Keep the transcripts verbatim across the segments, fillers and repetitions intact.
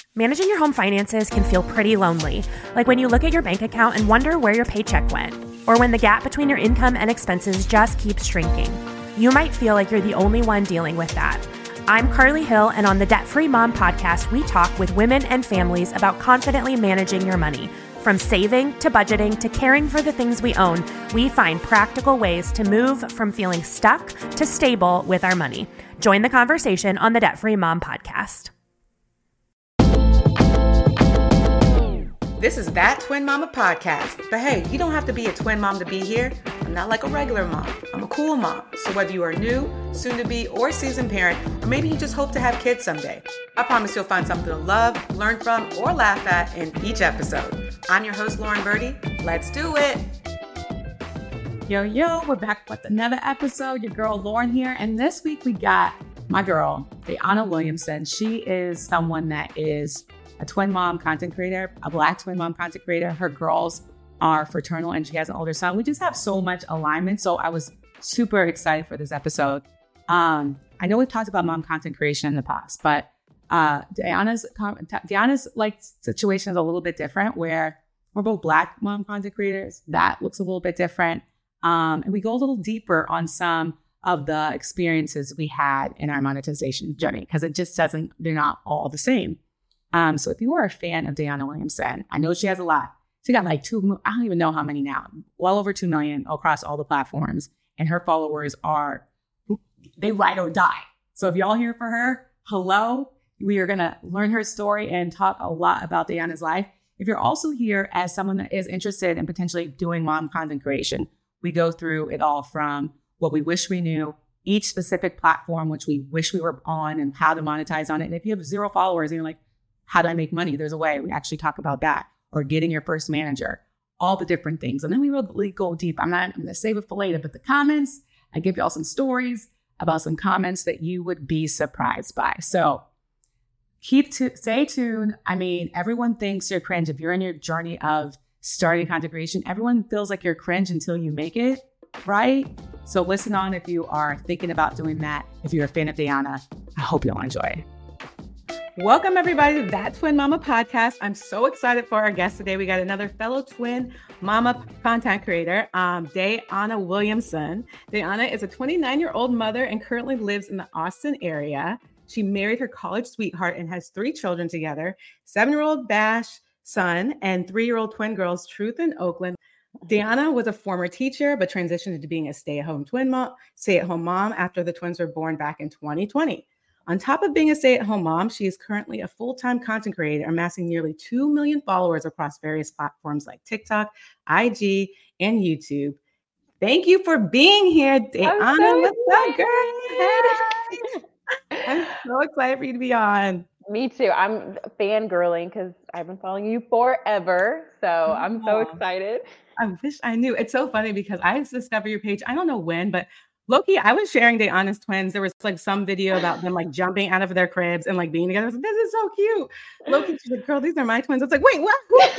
Managing your home finances can feel pretty lonely, like when you look at your bank account and wonder where your paycheck went, or when the gap between your income and expenses just keeps shrinking. You might feel like you're the only one dealing with that. I'm Carly Hill, and on the Debt Free Mom podcast, we talk with women and families about confidently managing your money. From saving to budgeting to caring for the things we own, we find practical ways to move from feeling stuck to stable with our money. Join the conversation on the Debt Free Mom podcast. This is That Twin Mama podcast. But hey, you don't have to be a twin mom to be here. I'm not like a regular mom. I'm a cool mom. So whether you are new, soon to be, or seasoned parent, or maybe you just hope to have kids someday, I promise you'll find something to love, learn from, or laugh at in each episode. I'm your host, Lauren Birdie. Let's do it. Yo, yo, we're back with another episode. Your girl, Lauren here. And this week we got my girl, Deanna Williamson. She is someone that is a twin mom content creator, a Black twin mom content creator. Her girls are fraternal and she has an older son. We just have so much alignment. So I was super excited for this episode. Um, I know we've talked about mom content creation in the past, but uh, Deanna's, Deanna's like situation is a little bit different where we're both Black mom content creators. That looks a little bit different. Um, and we go a little deeper on some of the experiences we had in our monetization journey because it just doesn't, they're not all the same. Um, so if you are a fan of Deanna Williamson, I know she has a lot. She got like two, I don't even know how many now, well over two million across all the platforms. And her followers are, they ride or die. So if y'all here for her, hello, we are going to learn her story and talk a lot about Deanna's life. If you're also here as someone that is interested in potentially doing mom content creation, we go through it all from what we wish we knew, each specific platform, which we wish we were on and how to monetize on it. And if you have zero followers and you're like, how do I make money? There's a way. We actually talk about that, or getting your first manager, all the different things. And then we really go deep. I'm not, I'm going to save it for later, but the comments, I give y'all some stories about some comments that you would be surprised by. So keep to stay tuned. I mean, everyone thinks you're cringe. If you're in your journey of starting content creation, everyone feels like you're cringe until you make it, right? So listen on if you are thinking about doing that. If you're a fan of Deanna, I hope you'll enjoy it. Welcome, everybody, to That Twin Mama podcast. I'm so excited for our guest today. We got another fellow twin mama content creator, um, Deanna Williamson. Deanna is a twenty-nine-year-old mother and currently lives in the Austin area. She married her college sweetheart and has three children together, seven-year-old Bash son and three-year-old twin girls, Truth and Oakland. Deanna was a former teacher, but transitioned into being a stay-at-home twin mom, stay-at-home mom after the twins were born back in twenty twenty. On top of being a stay-at-home mom, she is currently a full-time content creator, amassing nearly two million followers across various platforms like TikTok, I G, and YouTube. Thank you for being here, Deanna. So What's up, girl? I'm so excited for you to be on. Me too. I'm fangirling because I've been following you forever. So oh, I'm so excited. I wish I knew. It's so funny because I discovered your page, I don't know when, but Loki, I was sharing Deanna's twins. There was like some video about them like jumping out of their cribs and like being together. I was like, this is so cute. Loki, she's like, girl, these are my twins. I was like, wait, what?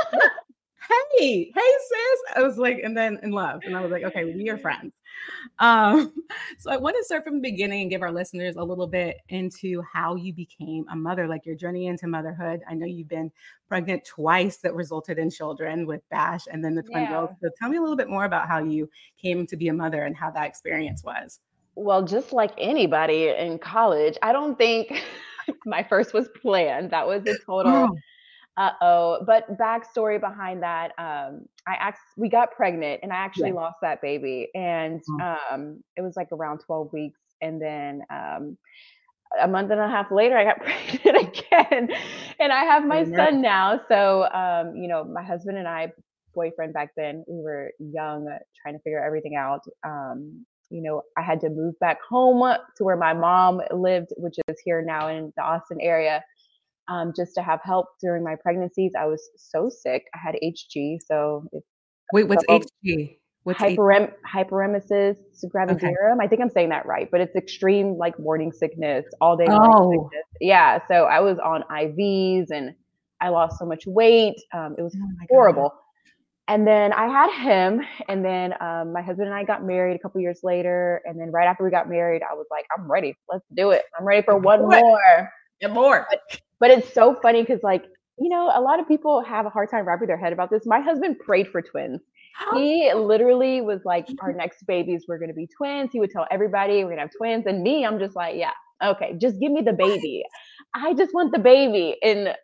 hey, hey, sis. I was like, and then in love. And I was like, okay, we are friends. Um, so I want to start from the beginning and give our listeners a little bit into how you became a mother, like your journey into motherhood. I know you've been pregnant twice that resulted in children with Bash and then the twin yeah. girls. So tell me a little bit more about how you came to be a mother and how that experience was. Well, just like anybody in college, I don't think my first was planned. That was a total... Oh. Uh-oh. But backstory behind that, um, I act- we got pregnant and I actually yeah. lost that baby. And um, it was like around twelve weeks. And then um, a month and a half later, I got pregnant again. And I have my son now. So, um, you know, my husband and I, boyfriend back then, we were young, uh, trying to figure everything out. Um, you know, I had to move back home to where my mom lived, which is here now in the Austin area. Um, just to have help during my pregnancies. I was so sick. I had H G. So if, wait, what's so, H G? What's hyperem- H- hyperemesis gravidarum? Okay. I think I'm saying that right, but it's extreme like morning sickness, all day. Oh, sickness. Yeah. So I was on I Vs and I lost so much weight. Um, it was oh horrible. God. And then I had him, and then um, my husband and I got married a couple years later. And then right after we got married, I was like, I'm ready. Let's do it. I'm ready for one what? more. And more. But, But it's so funny because, like, you know, a lot of people have a hard time wrapping their head about this. My husband prayed for twins. He literally was like, our next babies were going to be twins. He would tell everybody we're going to have twins. And me, I'm just like, yeah, okay, just give me the baby. I just want the baby. And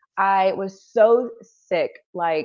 I was so sick, like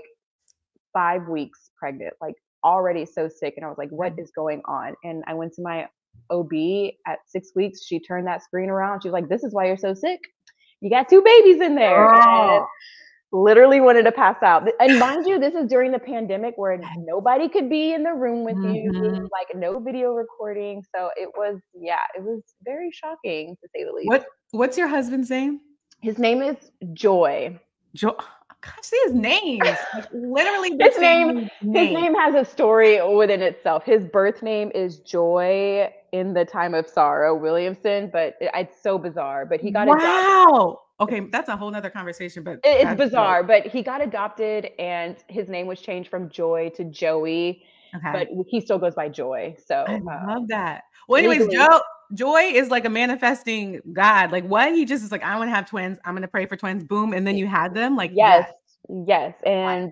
five weeks pregnant, like already so sick. And I was like, what is going on? And I went to my O B at six weeks. She turned that screen around. She was like, this is why you're so sick. You got two babies in there. Oh. And literally wanted to pass out. And mind you, this is during the pandemic where nobody could be in the room with you, Mhm. like no video recording. So it was, yeah, it was very shocking to say the least. What What's your husband's name? His name is Joy. Joy. Gosh, see his name. Like, literally, the His same name, his name has a story within itself. His birth name is Joy in the Time of Sorrow Williamson, but it, it's so bizarre. But he got adopted. Wow. Okay, that's a whole nother conversation. But It- It's that's bizarre, dope. but he got adopted and his name was changed from Joy to Joey, Okay, but he still goes by Joy. So I uh, love that. Well, anyways, legally- Joe Joy is like a manifesting God. Like, what? He just is like, I want to have twins. I'm gonna pray for twins. Boom, and then you had them. Like, yes, yes, and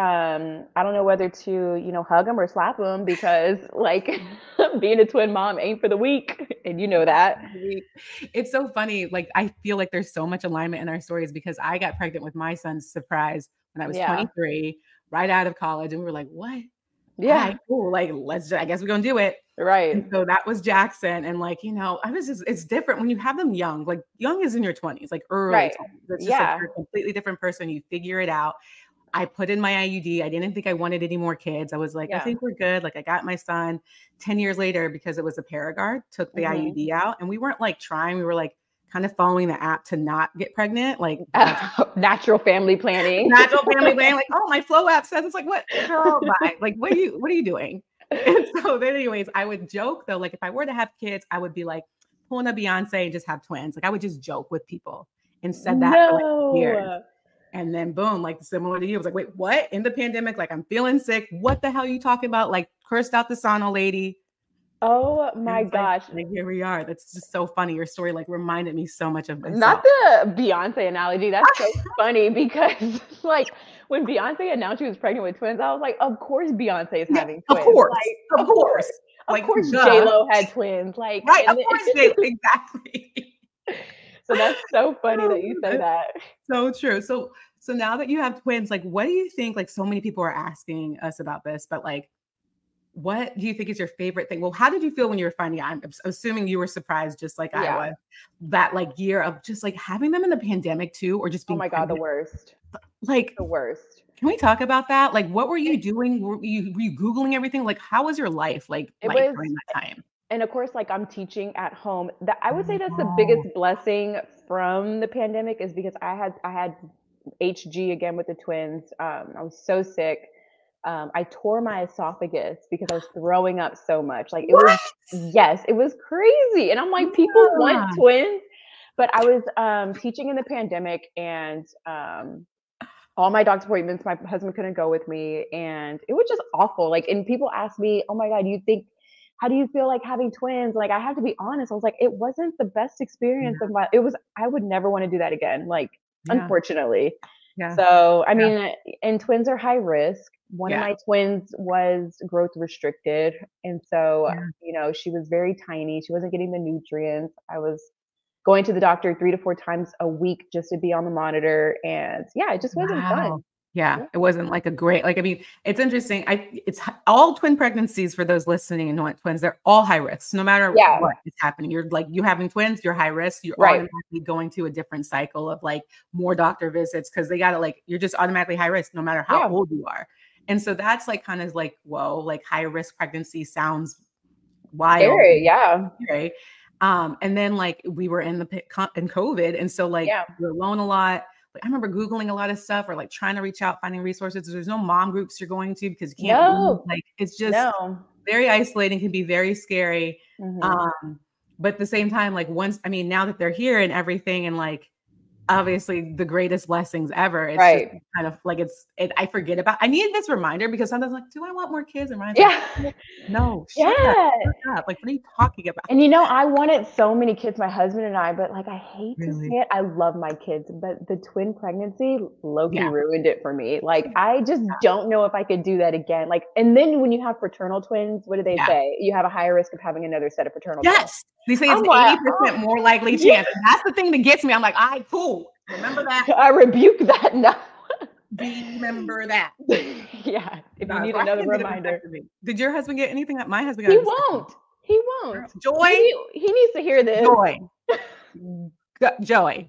um, I don't know whether to you know hug him or slap him because like being a twin mom ain't for the weak, and you know that. It's so funny. Like, I feel like there's so much alignment in our stories because I got pregnant with my son's surprise when I was Yeah. twenty-three, right out of college, and we were like, what? Yeah, Alright, cool. Like, let's. I guess we're gonna do it. right. And so that was Jackson. And like, you know, I was just, it's different when you have them young, like young is in your twenties, like early. Right. twenties. It's just Yeah. like you're a completely different person. You figure it out. I put in my I U D. I didn't think I wanted any more kids. I was like, I Yeah. think we're good. Like I got my son ten years later because it was a Paragard, took the Mhm. I U D out. And we weren't like trying, we were like kind of following the app to not get pregnant. Like that's Natural family planning. natural family planning. Like, oh, my Flow app says it's like, what? Girl, bye. Like, what are you, what are you doing? And so then anyways, I would joke though, like if I were to have kids, I would be like pulling a Beyonce and just have twins. Like I would just joke with people and said that for like years. No. And then boom, like similar to you, I was like, wait, what? In the pandemic, like I'm feeling sick. What the hell are you talking about? Like cursed out the sauna lady. Oh And my it's like- gosh. Like, here we are. That's just so funny. Your story like reminded me so much of myself. Not the Beyonce analogy. That's so funny because like when Beyonce announced she was pregnant with twins, I was like, of course Beyonce is Yeah, having of twins. course, Like, of course. Of Like, course duh. J Lo had twins. Like Right, of and- course, they, exactly. So that's so funny that you say that. So true. So so now that you have twins, like what do you think? Like so many people are asking us about this, but like what do you think is your favorite thing? Well, how did you feel when you were finding out? I'm assuming you were surprised just like Yeah. I was. That like year of just like having them in the pandemic too, or just Oh being my God, the pregnant. worst. Like The worst. can we talk about that? Like what were you doing? Were you were you Googling everything? Like how was your life like, It like was- during that time? And of course, like I'm teaching at home. That I would say that's the Oh. biggest blessing from the pandemic is because I had I had H G again with the twins. Um, I was so sick. Um, I tore my esophagus because I was throwing up so much. Like it was yes, it was crazy. And I'm like, people Yeah. want twins. But I was um, teaching in the pandemic and um, all my doctor's appointments, my husband couldn't go with me. And it was just awful. Like, and people ask me, oh my God, you think, how do you feel like having twins? Like, I have to be honest. I was like, it wasn't the best experience of my, it was, I would never want to do that again. Like, Yeah. unfortunately. Yeah. So, I Yeah. mean, and twins are high risk. One Yeah. of my twins was growth restricted. And so, Yeah. you know, she was very tiny. She wasn't getting the nutrients. I was going to the doctor three to four times a week just to be on the monitor. And yeah, it just wasn't Wow. fun. Yeah, Yeah. it wasn't like a great, like, I mean, it's interesting. I, it's h- all twin pregnancies for those listening and want twins, they're all high risk, no matter Yeah. what is happening. You're like, you having twins, you're high risk. You're Right. automatically going to a different cycle of like more doctor visits because they got to like, you're just automatically high risk no matter how Yeah. old you are. And so that's like kind of like, whoa, like high risk pregnancy sounds wild. Scary, yeah. Right. Um, and then like we were in the pi- co- in COVID, and so like Yeah. you're alone a lot. Like I remember Googling a lot of stuff or like trying to reach out, finding resources. There's no mom groups you're going to because you can't. No. leave. Like it's just No. very isolating, can be very scary. Mhm. Um, but at the same time, like once I mean, now that they're here and everything, and like obviously the greatest blessings ever. It's Right. just kind of like it's it, I forget about I need this reminder because sometimes I'm like, do I want more kids? And Ryan's Yeah. like, no, shut up, Yeah. shut up. Like, what are you talking about? And you know, I wanted so many kids, my husband and I, but like I hate to Really? say it, I love my kids, but the twin pregnancy low-key Yeah. ruined it for me. Like I just don't know if I could do that again. Like, and then when you have fraternal twins, what do they Yeah. say? You have a higher risk of having another set of fraternal twins. Yes. They say it's I'm an like, eighty percent more likely yeah. chance. And that's the thing that gets me. I'm like, all right, cool. Remember that. I rebuke that now. Remember that. Yeah. If No, you need so I another can't get it reminder. affected me. Did your husband get anything that my husband got? He a vasectomy. won't. He won't. Joy. He, he needs to hear this. Joy. Go- Joy.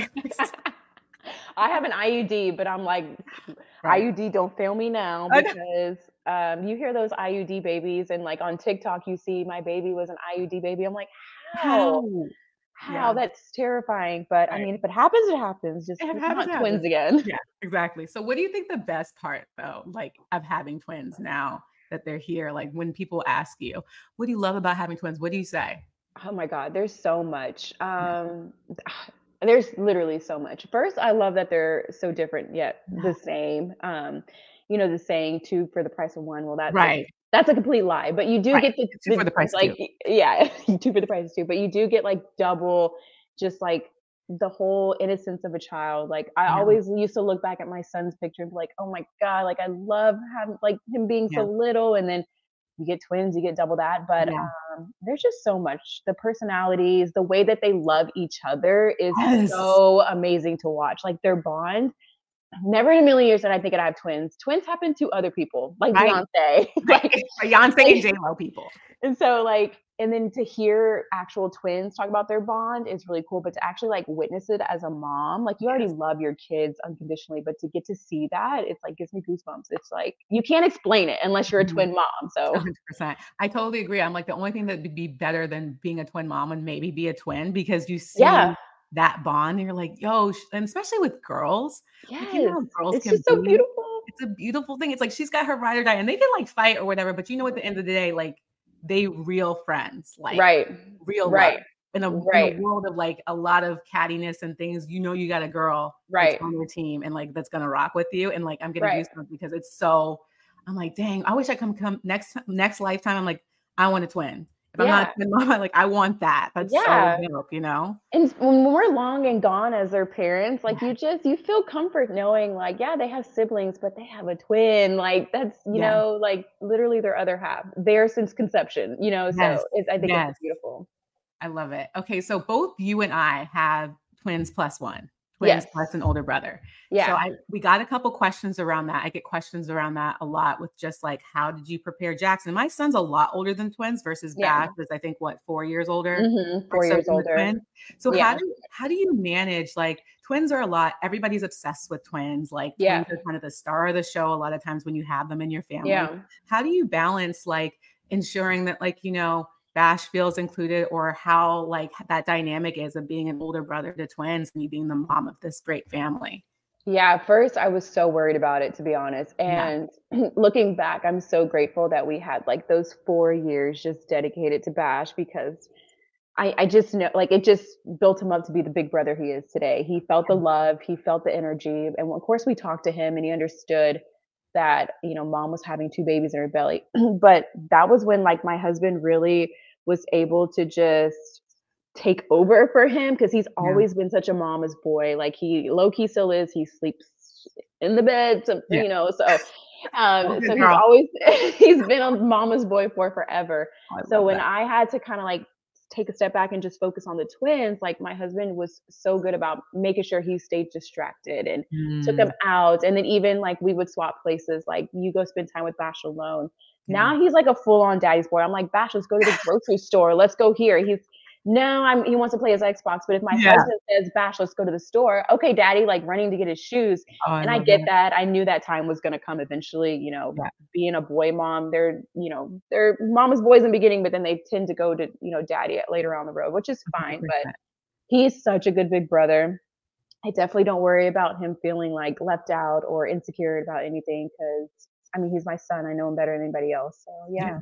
I have an I U D, but I'm like, Right. I U D, don't fail me now, I know. because um, you hear those I U D babies, and like on TikTok, you see my baby was an I U D baby. I'm like, how? How? How? Yeah. That's terrifying. But I Right. mean, if it happens, it happens. Just It it's happens, not it twins happens. again. Yeah, exactly. So what do you think the best part though, like of having twins now that they're here? Like when people ask you, what do you love about having twins? What do you say? Oh my God, there's so much. Um, there's literally so much. First, I love that they're so different yet the same. Um, you know, the saying two for the price of one. Well, that's like, Right. that's a complete lie, but you do Right. get the, It's two for the price of like, two. yeah, two for the price of two, but you do get like double, just like the whole innocence of a child. Like I Yeah. always used to look back at my son's picture and be like, oh my God, like I love having like him being Yeah. so little, and then you get twins, you get double that. But Yeah. um, there's just so much. The personalities, the way that they love each other is Yes. so amazing to watch. Like their bond. Never in a million years did I think I'd have twins. Twins happen to other people, like Right. Beyonce. like, Beyonce like- and J-Lo people. and so like, and then to hear actual twins talk about their bond is really cool. But to actually like witness it as a mom, like you already Yes. love your kids unconditionally, but to get to see that, it's like gives me goosebumps. It's like you can't explain it unless you're a Mhm. twin mom. So one hundred percent. I totally agree. I'm like the only thing that would be better than being a twin mom would maybe be a twin, because you see yeah. that bond and you're like, yo, sh- and especially with girls, like, you know Yes, how girls it's can just so be. beautiful. It's a beautiful thing. It's like she's got her ride or die, and they can like fight or whatever, but you know, at the end of the day, like they real friends, like Right, real right, love. In a, right, in a world of like a lot of cattiness and things, you know, you got a girl right, that's on your team and like that's gonna rock with you. And like I'm getting right. goosebumps because it's so. I'm like, dang, I wish I could come next next lifetime. I'm like, I want a twin. If I'm not Yeah, a twin mom, I'm like, I want that. That's yeah. so dope, you know? And s- when we're long and gone as their parents, like Yeah. you just you feel comfort knowing, like, yeah, they have siblings, but they have a twin. Like that's you Yeah. know, like literally their other half, there since conception. You know, Yes. so it's, I think Yes. it's beautiful. I love it. Okay, so both you and I have twins plus one, twins Yes. plus an older brother. So Yeah. I we got a couple questions around that. I get questions around that a lot with just like, how did you prepare Jackson? My son's a lot older than twins versus Yeah. Bash is I think what four years older. hmm or Four so years than the older. twin. So how Yeah. do how do you manage like twins are a lot? Everybody's obsessed with twins. Like Yeah. twins are kind of the star of the show a lot of times when you have them in your family. Yeah. How do you balance like ensuring that like, you know, Bash feels included, or how like that dynamic is of being an older brother to twins and you being the mom of this great family? Yeah, at first I was so worried about it, to be honest. Yeah. And looking back, I'm so grateful that we had like those four years just dedicated to Bash, because I, I just know like it just built him up to be the big brother he is today. He felt the love, he felt the energy. And of course we talked to him and he understood that, you know, mom was having two babies in her belly. But that was when like my husband really was able to just take over for him, because he's Yeah. always been such a mama's boy. Like he low key still is. He sleeps in the bed, so, Yeah. you know. So, um, Oh, good so he's girl. always he's been a mama's boy for forever. Oh, I So love when that. I had to kind of like take a step back and just focus on the twins, like my husband was so good about making sure he stayed distracted and took Mm, him out. And then even like we would swap places, like you go spend time with Bash alone. yeah. Now he's like a full on daddy's boy. I'm like, Bash, let's go to the grocery store. Let's go here. He's no, I'm he wants to play his Xbox. But if my Yeah. husband says, Bash, let's go to the store, okay, daddy, like running to get his shoes. Oh, I And I love get that. that. I knew that time was gonna come eventually, you know, Yeah. being a boy mom, they're, you know, they're mama's boys in the beginning, but then they tend to go to, you know, daddy at later on the road, which is fine. But one hundred percent. he's such a good big brother. I definitely don't worry about him feeling like left out or insecure about anything, because I mean he's my son. I know him better than anybody else. So yeah. Yeah.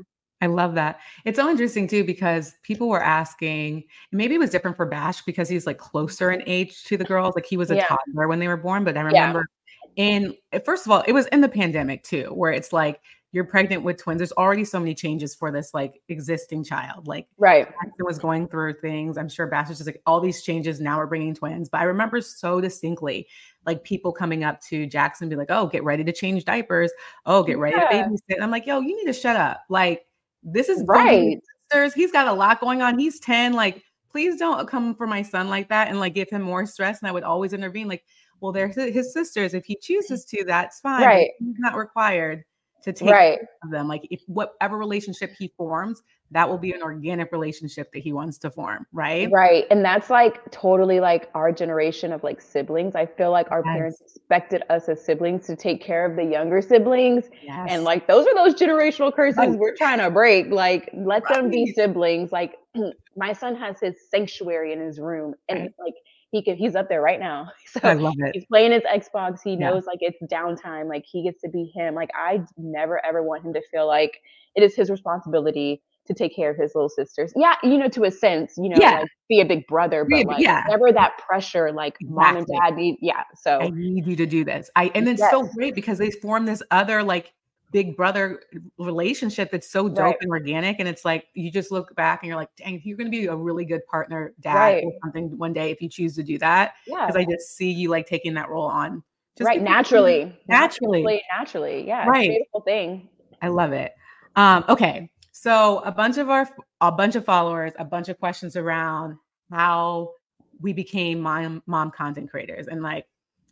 I love that. It's so interesting too, because people were asking, maybe it was different for Bash because he's like closer in age to the girls. Like he was a Yeah. toddler when they were born. But I Yeah. remember in, first of all, it was in the pandemic too, where it's like, you're pregnant with twins. There's already so many changes for this like existing child. Like Right. Jackson was going through things. I'm sure Bash was just like all these changes. Now we're bringing twins. But I remember so distinctly, like people coming up to Jackson and be like, oh, get ready to change diapers. Oh, get ready Yeah. to babysit. And I'm like, yo, you need to shut up. Like this is Right. sisters. He's got a lot going on. He's ten. Like, please don't come for my son like that and like give him more stress. And I would always intervene. Like, well, they're his sisters. If he chooses to, that's fine. Right. But he's not required to take Right. care of them. Like if whatever relationship he forms, that will be an organic relationship that he wants to form. Right. Right. And that's like totally like our generation of like siblings. I feel like our Yes. parents expected us as siblings to take care of the younger siblings. Yes. And like those are those generational curses Right. we're trying to break. Like let them be Right. siblings. Like my son has his sanctuary in his room and Right. like he can he's up there right now. I So love it. he's playing his Xbox. He Yeah. knows like it's downtime. Like he gets to be him. Like I never ever want him to feel like it is his responsibility to take care of his little sisters. Yeah, you know, to a sense, you know, Yeah. like be a big brother, Be but a- like yeah. never that pressure, like mom and Exactly. dad need, yeah. I So need you to do this. I and it's so yes, great because they form this other like big brother relationship that's so dope right, and organic. And it's like you just look back and you're like, dang, you're gonna be a really good partner, dad, right, or something one day if you choose to do that. Because yeah, I just see you like taking that role on just right. because Naturally, naturally. naturally, naturally. Yeah, it's a Right. beautiful thing. I love it. Um, okay. So a bunch of our a bunch of followers, a bunch of questions around how we became mom mom content creators. And like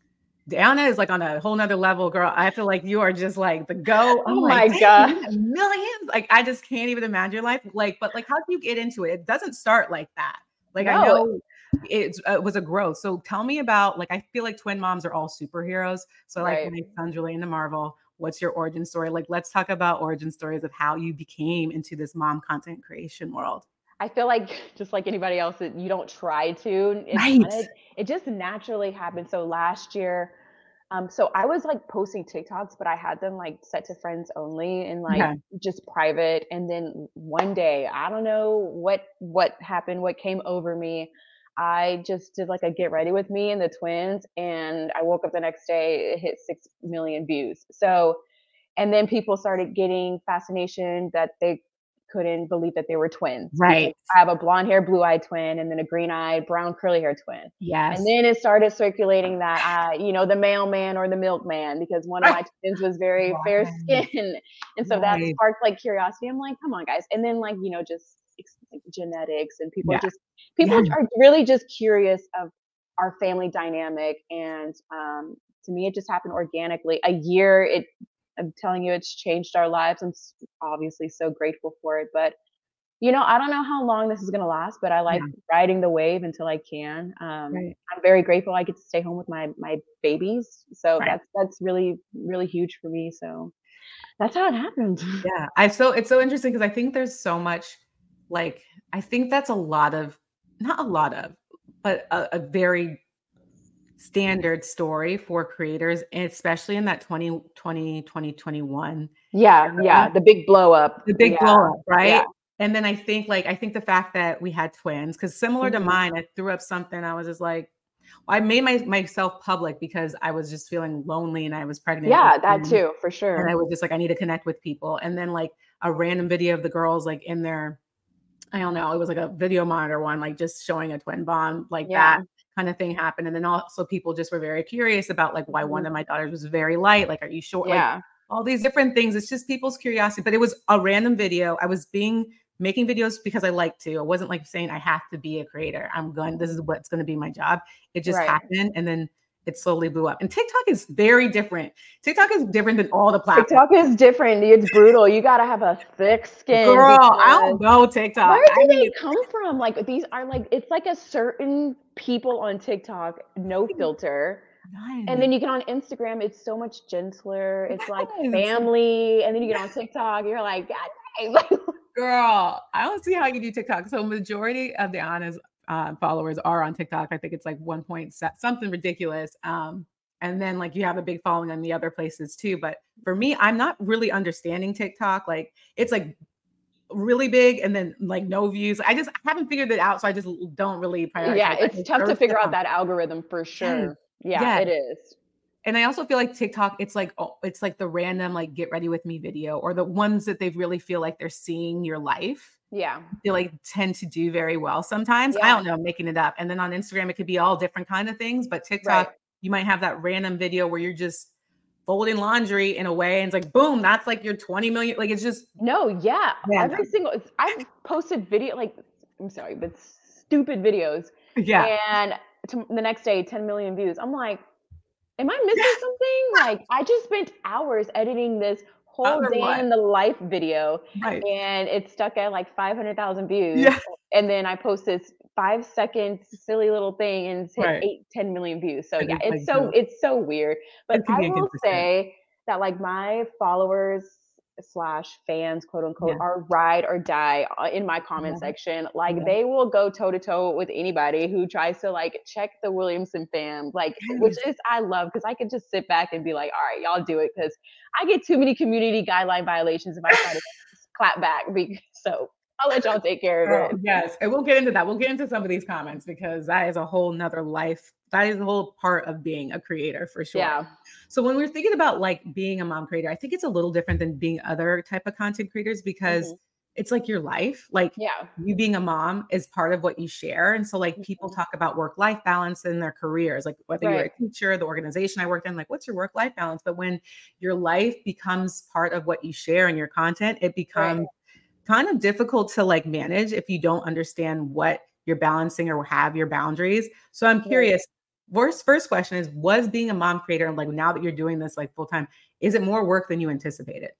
Diana is like on a whole nother level, girl. I feel like you are just like the go. I'm Oh like, my dang, God. you got millions. Like, I just can't even imagine your life. Like, but like, how do you get into it? It doesn't start like that. Like, I No, know it's, uh, it was a growth. So tell me about, like, I feel like twin moms are all superheroes. So like, right. my son's really into Marvel. What's your origin story? Like, let's talk about origin stories of how you became into this mom content creation world. I feel like just like anybody else, that you don't try to. It Right. kind of it just naturally happened. So last year, um, so I was like posting TikToks, but I had them like set to friends only and like Okay. just private. And then one day, I don't know what what happened, what came over me. I just did like a get ready with me and the twins, and I woke up the next day, it hit six million views. So, and then people started getting fascination that they couldn't believe that they were twins. Because Right. I have a blonde hair, blue eyed twin, and then a green eyed, brown curly hair twin. And Yes. then it started circulating that I, you know, the mailman or the milkman, because one of my twins was very fair Right. skinned. And so that Right. sparked like curiosity. I'm like, come on, guys. And then like, you know, just ex- like, genetics, and people are Yeah. just, people Yeah. are really just curious of our family dynamic. And um, to me, it just happened organically. A year, it, I'm telling you, it's changed our lives. I'm s- obviously so grateful for it. But you know, I don't know how long this is gonna last, but I like Yeah. riding the wave until I can. Um, Right. I'm very grateful I get to stay home with my my babies, so Right. that's that's really really huge for me. So that's how it happened. Yeah. I so it's so interesting because I think there's so much like I think that's a lot of not a lot of, but a, a very standard story for creators, and especially in that twenty twenty, twenty twenty-one Yeah, era, yeah, the big blow up. the big Yeah, blow up, right? yeah, And then I think like I think the fact that we had twins, because similar to mhm, mine, I threw up something. I was just like, I made my myself public because I was just feeling lonely and I was pregnant with yeah, that twins. too, for And sure. I was just like, I need to connect with people. And then like a random video of the girls like in their, I don't know, it was like a video monitor one, like just showing a twin bond, like Yeah, that kind of thing happened. And then also people just were very curious about like why one mhm, of my daughters was very light. Like, are you sure? Like yeah, all these different things. It's just people's curiosity. But it was a random video. I was being making videos because I like to. I wasn't like saying I have to be a creator. I'm going, this is what's going to be my job. It just right. happened. And then it slowly blew up. And TikTok is very different. TikTok is different than all the platforms. TikTok is different. It's brutal. You gotta have a thick skin Girl, I because don't know TikTok. where I do they mean, come from? Like these are like it's like a certain people on TikTok, no filter. And none. then you get on Instagram, it's so much gentler. It's like Yes. family. And then you get on TikTok, you're like, God dang. Like, Girl, I don't see how you do TikTok. So majority of the Anna's uh, followers are on TikTok. I think it's like one point seven, something ridiculous. Um, and then like you have a big following on the other places too. But for me, I'm not really understanding TikTok. Like it's like really big and then like no views. I just haven't figured it out. So I just don't really prioritize. Yeah, Like, it's tough to first figure down. out that algorithm for sure. Yeah, Yeah. it is. And I also feel like TikTok, it's like, oh, it's like the random, like get ready with me video or the ones that they really feel like they're seeing your life. Yeah. I feel like tend to do very well sometimes. I Yeah. don't know, I'm making it up. And then on Instagram, it could be all different kind of things, but TikTok, Right. you might have that random video where you're just folding laundry in a way and it's like, boom, that's like your twenty million. Like it's just, No, yeah. Random. Every single I've posted video like I'm sorry, but stupid videos. yeah. And to, the next day, ten million views. I'm like, am I missing something? Like, I just spent hours editing this whole Other day what? in the life video, Right. and it's stuck at like five hundred thousand views. Yeah. And then I post this five second silly little thing and it's hit Right. eight, ten million views. So And yeah, it's it's like, so no. it's so weird. But It can I be will inconsistent. say that like my followers slash fans, quote unquote, Yeah. are ride or die uh, in my comment Yeah. section. Like Yeah. they will go toe to toe with anybody who tries to like check the Williamson fam, like which Yes. is I love because I can just sit back and be like, all right, y'all do it because I get too many community guideline violations if I try to clap back. Be- So I'll let y'all take care of Girl, it. yes, and we'll get into that. We'll get into some of these comments because that is a whole nother life. That is a whole part of being a creator for sure. Yeah. So when we're thinking about like being a mom creator, I think it's a little different than being other type of content creators because Mhm. it's like your life. Like Yeah. you being a mom is part of what you share. And so like people Mhm. talk about work-life balance in their careers, like whether you're a Right. teacher, the organization I worked in, like what's your work-life balance? But when your life becomes part of what you share in your content, it becomes kind of difficult to like manage if you don't understand what you're balancing or have your boundaries. So I'm Right. curious, first first question is, was being a mom creator, and like now that you're doing this like full time, is it more work than you anticipated?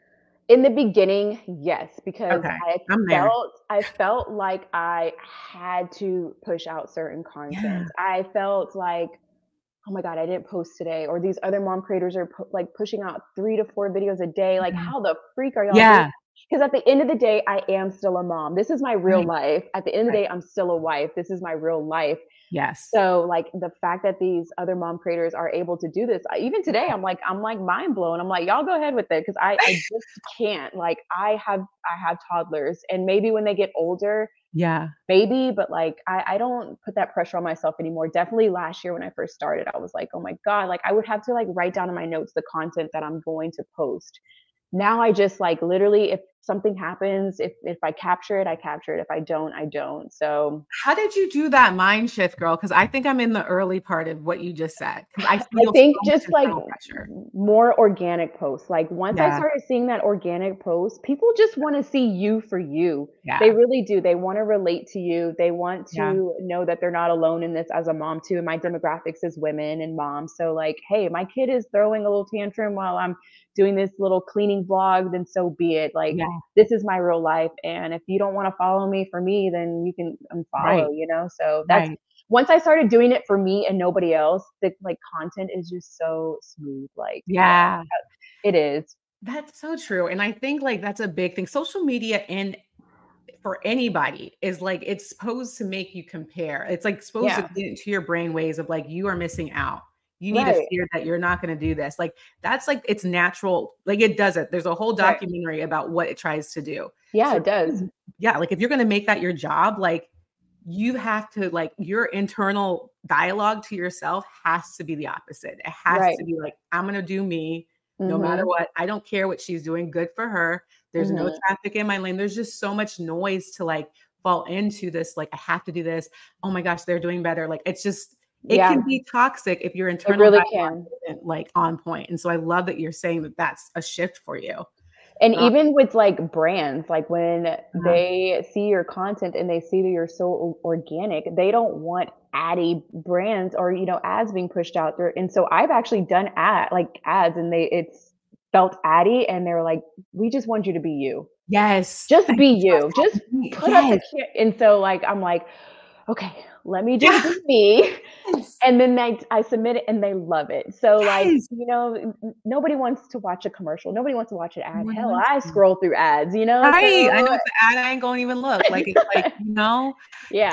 In the beginning, yes, because Okay, I I'm there. felt I felt like I had to push out certain content. I felt like, oh my God, I didn't post today, or these other mom creators are pu- like pushing out three to four videos a day. Like, Mhm. how the freak are y'all doing? Yeah, Because at the end of the day, I am still a mom. This is my real right, life. At the end of the right. day, I'm still a wife. This is my real life. Yes. So like the fact that these other mom creators are able to do this, I- even today, I'm like, I'm like mind blown. I'm like, y'all go ahead with it. Cause I, I just can't. Like I have, I have toddlers and maybe when they get older, Yeah. maybe, but like I, I don't put that pressure on myself anymore. Definitely last year when I first started, I was like, oh my God, like I would have to like write down in my notes the content that I'm going to post. Now I just like literally if something happens, if if I capture it, I capture it. If I don't, I don't. So How did you do that mind shift, girl? Because I think I'm in the early part of what you just said. Because I I feel think so much just like internal pressure. more organic posts. Like once I Yeah. started seeing that organic post, people just want to see you for you. Yeah. They really do. They want to relate to you. They want to Yeah. know that they're not alone in this as a mom too. And my demographics is women and moms. So like, hey, my kid is throwing a little tantrum while I'm doing this little cleaning vlog, then so be it. Like Yeah. this is my real life. And if you don't want to follow me for me, then you can Right. unfollow, you know? So that's Right. once I started doing it for me and nobody else, the like content is just so smooth. Like Yeah. it is. That's so true. And I think like that's a big thing. Social media and for anybody is like it's supposed to make you compare. It's like supposed to Yeah. get into your brain ways of like you are missing out. You need to Right. fear that you're not going to do this. Like that's like it's natural. Like it does it. There's a whole Right. documentary about what it tries to do. Yeah, So it does. yeah, like if you're going to make that your job, like you have to like your internal dialogue to yourself has to be the opposite. It has Right. to be like, I'm going to do me no matter Mhm. what. I don't care what she's doing. Good for her. There's no Mhm. traffic in my lane. There's just so much noise to like fall into this. Like, I have to do this. Oh my gosh, they're doing better. Like, it's just, it Yeah, can be toxic if your it internal really dialogue can. isn't like on point. And so I love that you're saying that that's a shift for you. And Uh, even with like brands, like when uh-huh. they see your content and they see that you're so o- organic, they don't want addy brands or you know ads being pushed out there. And so I've actually done ad like ads, and they it's felt addy, and they're like, we just want you to be you, Yes. just Thank be you. you, Trust just me. put up the Yes. kid. And so like I'm like, okay, let me just Yeah. be me. Yes. And then they, I submit it and they love it. So like, Yes. you know, n- n- nobody wants to watch a commercial. Nobody wants to watch an No ad. one Hell, wants I to. scroll through ads, you know? Right. I know So it's an ad. I ain't going to even look. Like, it's like, you know, that yeah, is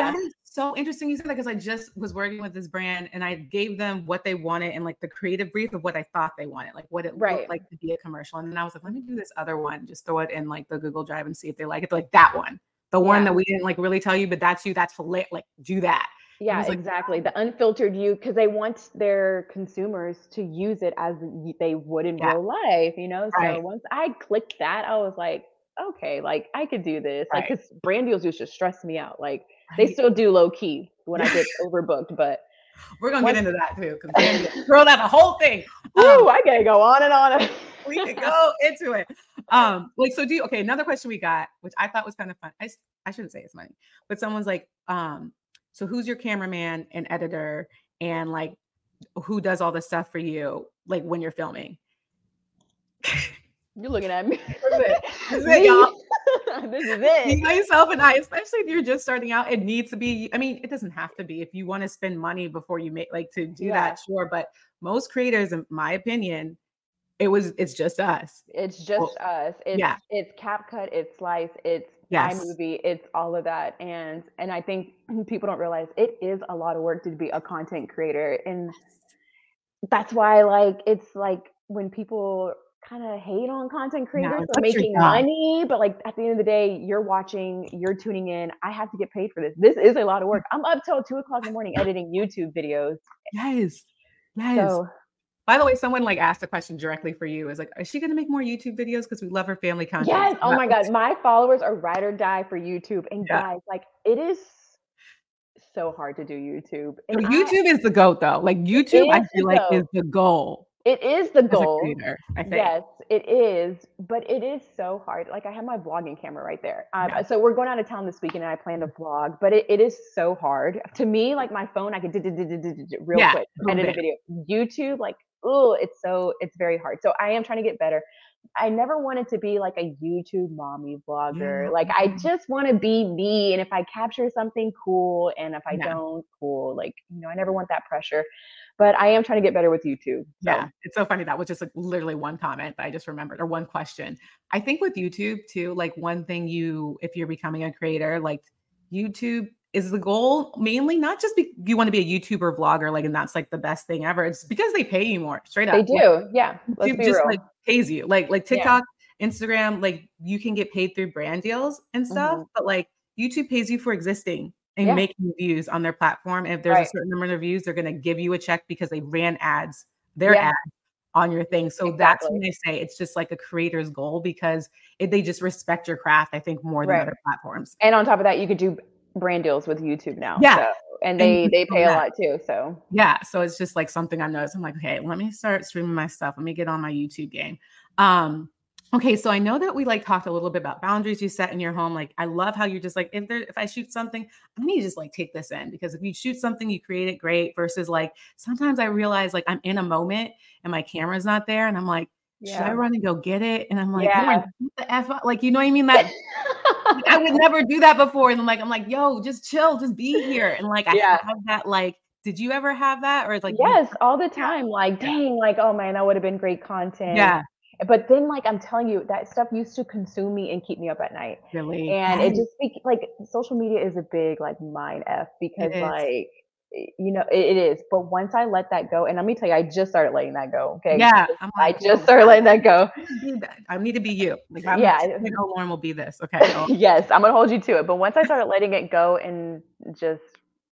so interesting you said that because I just was working with this brand and I gave them what they wanted and like the creative brief of what I thought they wanted, like what it Right. looked like to be a commercial. And then I was like, let me do this other one, just throw it in like the Google Drive and see if they like it. Like that one, the one Yeah. that we didn't like really tell you, but that's you, that's hilarious. Like do that. Yeah, was like, exactly. The unfiltered you, because they want their consumers to use it as y- they would in Yeah. real life, you know? So Right. once I clicked that, I was like, okay, like I could do this. Like, Right. because brand deals used to stress me out. Like, they Right. still do low key when I get overbooked, but We're gonna once, get into that too, because girl, that's a whole thing. woo, Um, I gotta go on and on. we could go into it. Um, like, so do you, okay, another question we got, which I thought was kind of fun. I, s- I shouldn't say it's funny, but someone's like, um, so who's your cameraman and editor and like who does all the stuff for you, like when you're filming? You're looking at me. This is it. This is it, Me. y'all. This is You it. myself and I, especially if you're just starting out, it needs to be, I mean, it doesn't have to be if you want to spend money before you make like to do Yeah. that, sure. But most creators, in my opinion, it was it's just us. It's just Well, us. It's yeah. it's CapCut, it's Slice, it's Yes. iMovie, it's all of that. And and I think people don't realize it is a lot of work to be a content creator. And that's why like it's like when people kind of hate on content Yeah, creators like, for what's your making job? money, but like at the end of the day, you're watching, you're tuning in. I have to get paid for this. This is a lot of work. I'm up till two o'clock in the morning editing YouTube videos. Yes. Yes. So By the way, someone like asked a question directly for you. Is like, is she gonna make more YouTube videos? Because we love her family content. yes, oh That my was- God, my followers are ride or die for YouTube. And Yeah. guys, like it is so hard to do YouTube. So And I, YouTube is the GOAT though. Like YouTube, I is the feel like is GOAT. the goal it is the as a goal. creator, I think. Yes, it is, but it is so hard. Like I have my vlogging camera right there. Um, Yeah. So we're going out of town this weekend, and I plan to vlog. But it, it is so hard to me. Like my phone, I could do real Yeah, quick, boom, edit a bam. video. YouTube, like oh, it's so it's very hard. So I am trying to get better. I never wanted to be like a YouTube mommy vlogger. Yeah. Like I just want to be me, and if I capture something, cool, and if I Yeah. don't, cool. Like you know, I never want that pressure. But I am trying to get better with YouTube. So. Yeah, it's so funny. That was just like literally one comment that I just remembered or one question. I think with YouTube too, like one thing you, if you're becoming a creator, like YouTube is the goal mainly, not just be, you want to be a YouTuber vlogger, like, and that's like the best thing ever. It's because they pay you more straight up. They do. Yeah. Let's YouTube be just real. like pays you like, like Yeah. TikTok, Instagram, like you can get paid through brand deals and stuff, Mhm. but like YouTube pays you for existing and Yeah. making views on their platform. And if there's Right. a certain number of views, they're going to give you a check because they ran ads, their Yeah. ads on your thing. So that's Exactly. when I say it's just like a creator's goal because it, they just respect your craft, I think, more than Right. other platforms. And on top of that, you could do brand deals with YouTube now. Yeah. So, and And they you they can pay do a that. lot too. So Yeah. So it's just like something I noticed. I'm like, okay, let me start streaming my stuff. Let me get on my YouTube game. Um, okay. So I know that we like talked a little bit about boundaries you set in your home. Like, I love how you're just like, if there, if I shoot something, I need to just like take this in because if you shoot something, you create it great versus like, sometimes I realize like I'm in a moment and my camera's not there. And I'm like, should I yeah. run and go get it? And I'm like, Yeah. Lauren, what the F up? Like, you know what I mean? That I would never do that before. And I'm like, I'm like, yo, just chill, just be here. And like, I Yeah. have that, like, did you ever have that? Or it's like, you- Yes, all the time. Like, dang, like, oh man, that would have been great content. yeah, But then, like, I'm telling you, that stuff used to consume me and keep me up at night. really. And it Yes, just be, like social media is a big like mind f because it is. like y- you know it, it is. But once I let that go, and let me tell you, I just started letting that go. Okay, Yeah, I'm I like, just yo, started letting that go. I need to be that. I need to be you. Like, I'm Yeah. like, oh, Lauren will be this. Okay. Oh, Yes, I'm gonna hold you to it. But once I started letting it go and just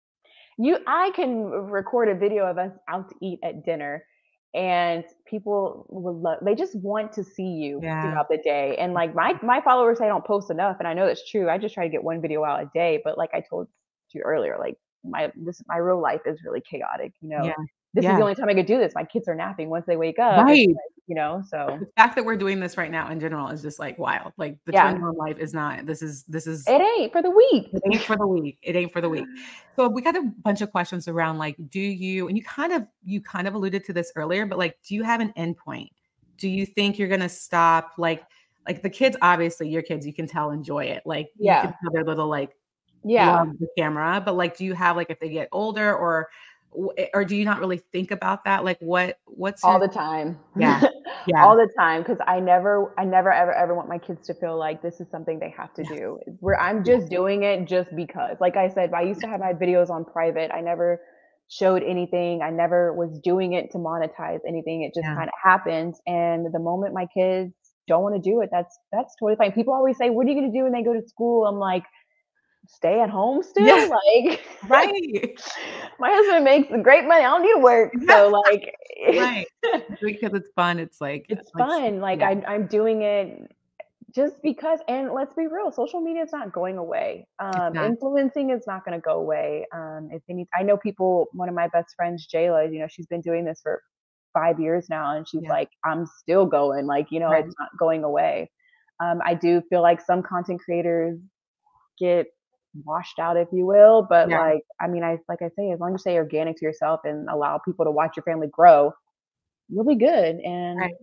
you, I can record a video of us out to eat at dinner, and people will love. They just want to see you Yeah. throughout the day. And like my my followers say I don't post enough, and I know that's true. I just try to get one video out a day. But like I told you earlier, like my this my real life is really chaotic. You know, yeah. this is Yeah. the only time I could do this. My kids are napping once they wake up. It's Right. like, you know, so The fact that we're doing this right now in general is just like wild. Like the Yeah. twin mom life is not, this is, this is, it ain't for the week. it ain't for the week. It ain't for the week. So we got a bunch of questions around like, do you, and you kind of, you kind of alluded to this earlier, but like, do you have an endpoint? Do you think you're going to stop? Like, like the kids, obviously your kids, you can tell, enjoy it. Like you Yeah. can tell their little, like, Yeah. love the camera, but like, do you have like, if they get older or, or do you not really think about that? Like what, what's all your... the time. Yeah. Yeah. All the time. Cause I never, I never, ever, ever want my kids to feel like this is something they have to yeah. do, where I'm just yeah. doing it just because. Like I said, I used to have my videos on private. I never showed anything. I never was doing it to monetize anything. It just yeah. kind of happened. And the moment my kids don't want to do it, that's, that's totally fine. People always say, what are you going to do when they go to school? I'm like, stay at home still. Yeah. Like, right. My husband makes great money. I don't need to work. So like, right. Because it's fun. It's like, it's like, fun. Like yeah. I, I'm doing it just because, and let's be real, social media is not going away. Um, influencing is not going to go away. Um, if any, I know people, one of my best friends, Jayla, you know, she's been doing this for five years now. And she's yeah. like, I'm still going, like, you know, right. it's not going away. Um, I do feel like some content creators get washed out, if you will. But yeah. like, I mean, I, like I say, as long as you stay organic to yourself and allow people to watch your family grow, you'll be good. And right.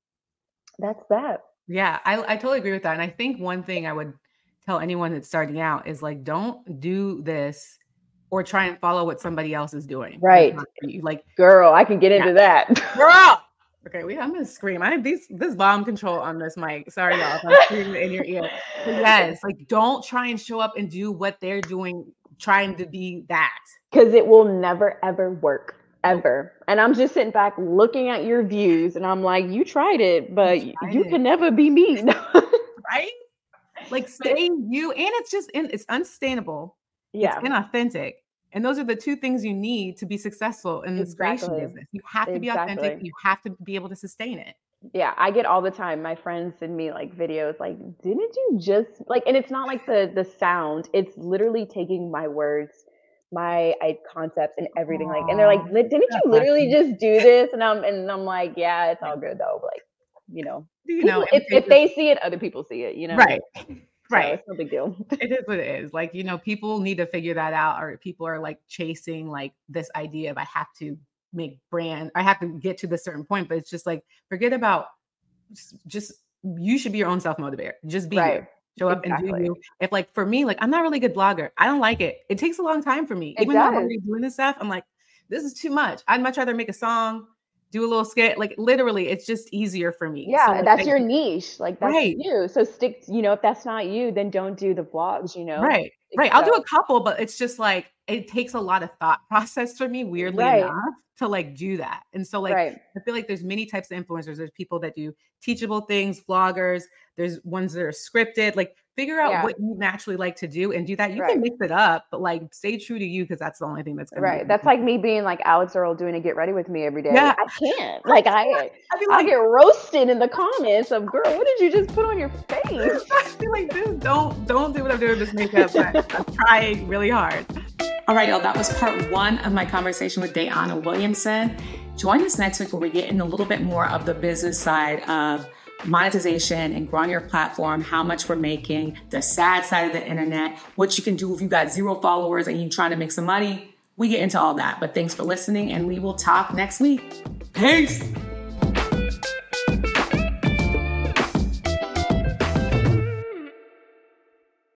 that's that. Yeah, I, I totally agree with that. And I think one thing I would tell anyone that's starting out is like, don't do this or try and follow what somebody else is doing. Right. Like, girl, I can get yeah. into that. Girl. Okay, we, I'm gonna scream. I have these this volume control on this mic. Sorry, y'all, if I'm screaming in your ear. But yes, like don't try and show up and do what they're doing, trying to be that. Because it will never ever work. Ever. And I'm just sitting back looking at your views and I'm like, you tried it, but you, tried you it. Can never be me. Right? Like say you, and it's just in, it's unsustainable. Yeah. It's inauthentic. And those are the two things you need to be successful in this exactly. creation business. You have to exactly. be authentic. You have to be able to sustain it. Yeah, I get all the time. My friends send me like videos like, didn't you just like, and it's not like the the sound, it's literally taking my words, my I, concepts and everything. Aww, like, and they're like, didn't you literally funny. Just do this? And I'm and I'm like, yeah, it's all good though. But like, you know, you people, know, if, if they see it, other people see it, you know? Right. So right. It's no big deal. It is what it is. Like, you know, people need to figure that out, or people are like chasing like this idea of I have to make brand, I have to get to this certain point, but it's just like, forget about just, you should be your own self-motivator. Just be right. you. Show up exactly. and do you. If like, for me, like, I'm not really a good blogger. I don't like it. It takes a long time for me. It Even does. though I'm already doing this stuff, I'm like, this is too much. I'd much rather make a song, do a little skit. Like literally, it's just easier for me. Yeah, so, that's like, your niche. Like that's right. you. So stick, you know, if that's not you, then don't do the vlogs, you know? Right. Right. So, I'll do a couple, but it's just like, it takes a lot of thought process for me, weirdly right. enough, to like do that. And so like, right. I feel like there's many types of influencers. There's people that do teachable things, vloggers. There's ones that are scripted. Like figure out yeah. what you naturally like to do and do that. You right. can mix it up, but like stay true to you, because that's the only thing that's gonna right. be That's like me being like Alex Earl doing a Get Ready With Me every day. Yeah. I can't. Like I, I feel I like, get roasted in the comments of, girl, what did you just put on your face? I feel like this. Don't don't do what I'm doing with this makeup. But I'm trying really hard. All right, y'all, that was part one of my conversation with Dayana Williamson. Join us next week where we get in a little bit more of the business side of monetization and growing your platform, how much we're making, the sad side of the internet, what you can do if you got zero followers and you're trying to make some money. We get into all that. But thanks for listening, and we will talk next week. Peace.